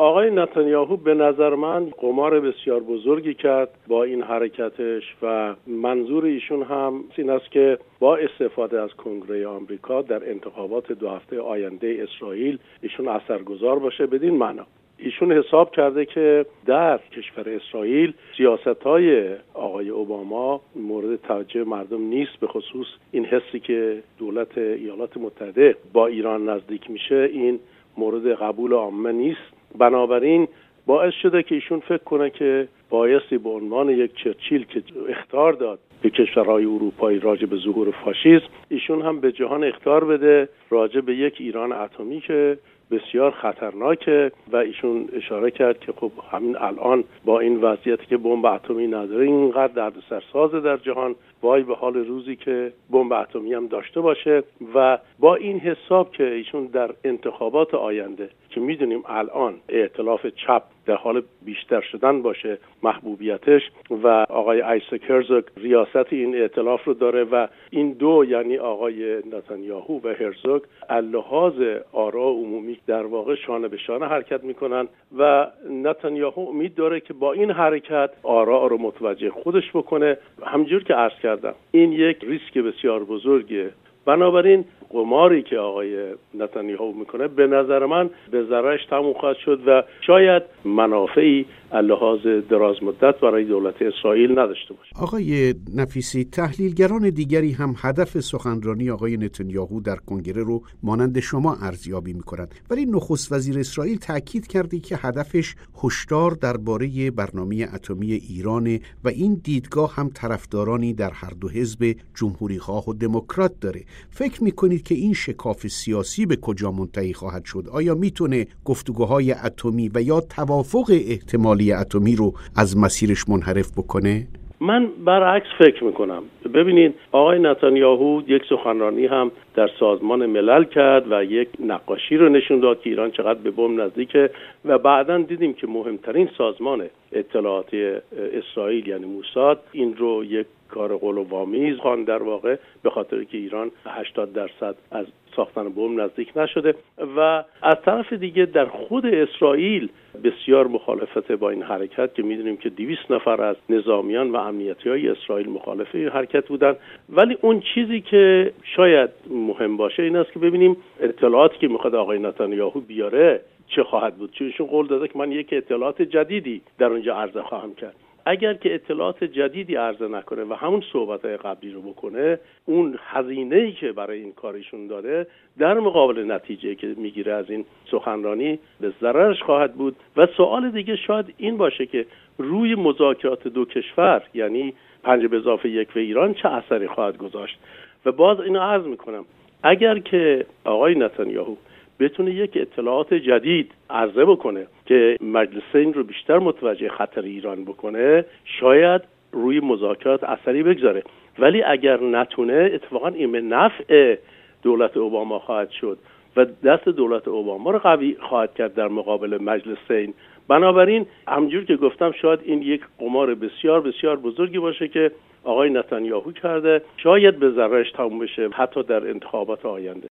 آقای نتانیاهو به نظر من قمار بسیار بزرگی کرد با این حرکتش و منظور ایشون هم این است که با استفاده از کنگره آمریکا در انتخابات 2 هفته آینده اسرائیل ایشون اثرگذار باشه. بدین معنا ایشون حساب کرده که در کشور اسرائیل سیاست‌های آقای اوباما مورد توجه مردم نیست، به خصوص این حسی که دولت ایالات متحده با ایران نزدیک میشه این مورد قبول عامه نیست. بنابراین باعث شده که ایشون فکر کنه که بایستی به عنوان یک چرچیل که اخطار داد به کشورهای اروپایی راجع به ظهور فاشیسم، ایشون هم به جهان اخطار بده راجع به یک ایران اتمی که بسیار خطرناکه و ایشون اشاره کرد که خب همین الان با این وضعیتی که بمب اتمی نداره اینقدر دردسرساز در جهان، وای به حال روزی که بمب اتمی هم داشته باشه. و با این حساب که ایشون در انتخابات آینده که میدونیم الان ائتلاف چپ در حال بیشتر شدن باشه محبوبیتش و آقای آیزک هرزوگ ریاست این ائتلاف رو داره و این دو یعنی آقای نتانیاهو و هرزوگ لحاظ آراء عمومی در واقع شانه به شانه حرکت میکنن و نتانیاهو امید داره که با این حرکت آراء رو متوجه خودش بکنه. همونجور که عرض کردم این یک ریسک بسیار بزرگه. بنابراین قماری که آقای نتانیاهو میکنه به نظر من به ضررش تموم خواهد شد و شاید منافعی لحاظ دراز مدت برای دولت اسرائیل نداشته باشه. آقای نفیسی، تحلیلگران دیگری هم هدف سخنرانی آقای نتانیاهو در کنگره رو مانند شما ارزیابی میکنند، ولی نخست وزیر اسرائیل تاکید کرده که هدفش هشدار درباره برنامه اتمی ایران و این دیدگاه هم طرفدارانی در هر دو حزب جمهوری‌خواه و دموکرات داره. فکر میکنید که این شکاف سیاسی به کجا منتهی خواهد شد؟ آیا میتونه گفتگوهای اتمی و یا توافق احتمالی اتمی رو از مسیرش منحرف بکنه؟ من برعکس فکر میکنم. ببینید آقای نتانیاهو یک سخنرانی هم در سازمان ملل کرد و یک نقاشی رو نشون داد که ایران چقدر به بمب نزدیکه و بعداً دیدیم که مهمترین سازمان اطلاعاتی اسرائیل یعنی موساد این رو یک کار قلوآمیز خواند در واقع، به خاطر که ایران 80% از ساختن بمب نزدیک نشده. و از طرف دیگه در خود اسرائیل بسیار مخالفت با این حرکت که میدونیم که 200 نفر از نظامیان و امنیتی‌های اسرائیل مخالف این حرکت بودن. ولی اون چیزی که شاید مهم باشه این است که ببینیم اطلاعاتی که میخواد آقای نتانیاهو بیاره چه خواهد بود، چون ایشون قول داده که من یک اطلاعات جدیدی در اونجا عرضه خواهم کرد. اگر که اطلاعات جدیدی عرضه نکنه و همون صحبت‌های قبلی رو بکنه، اون هزینه‌ای که برای این کارشون داره در مقابل نتیجه که میگیره از این سخنرانی به ضررش خواهد بود. و سوال دیگه شاید این باشه که روی مذاکرات دو کشور یعنی 5+1 و ایران چه اثری خواهد گذاشت. و باز اینو عرض میکنم اگر که آقای نتانیاهو بتونه یک اطلاعات جدید عرضه بکنه که مجلسین رو بیشتر متوجه خطر ایران بکنه، شاید روی مذاکرات اثری بگذاره. ولی اگر نتونه اتفاقا این به نفع دولت اوباما خواهد شد و دست دولت اوباما رو قوی خواهد کرد در مقابل مجلسین. بنابراین همونجور که گفتم شاید این یک قمار بسیار بسیار بزرگی باشه که آقای نتانیاهو کرده، شاید به ضررش تموم بشه حتی در انتخابات آینده.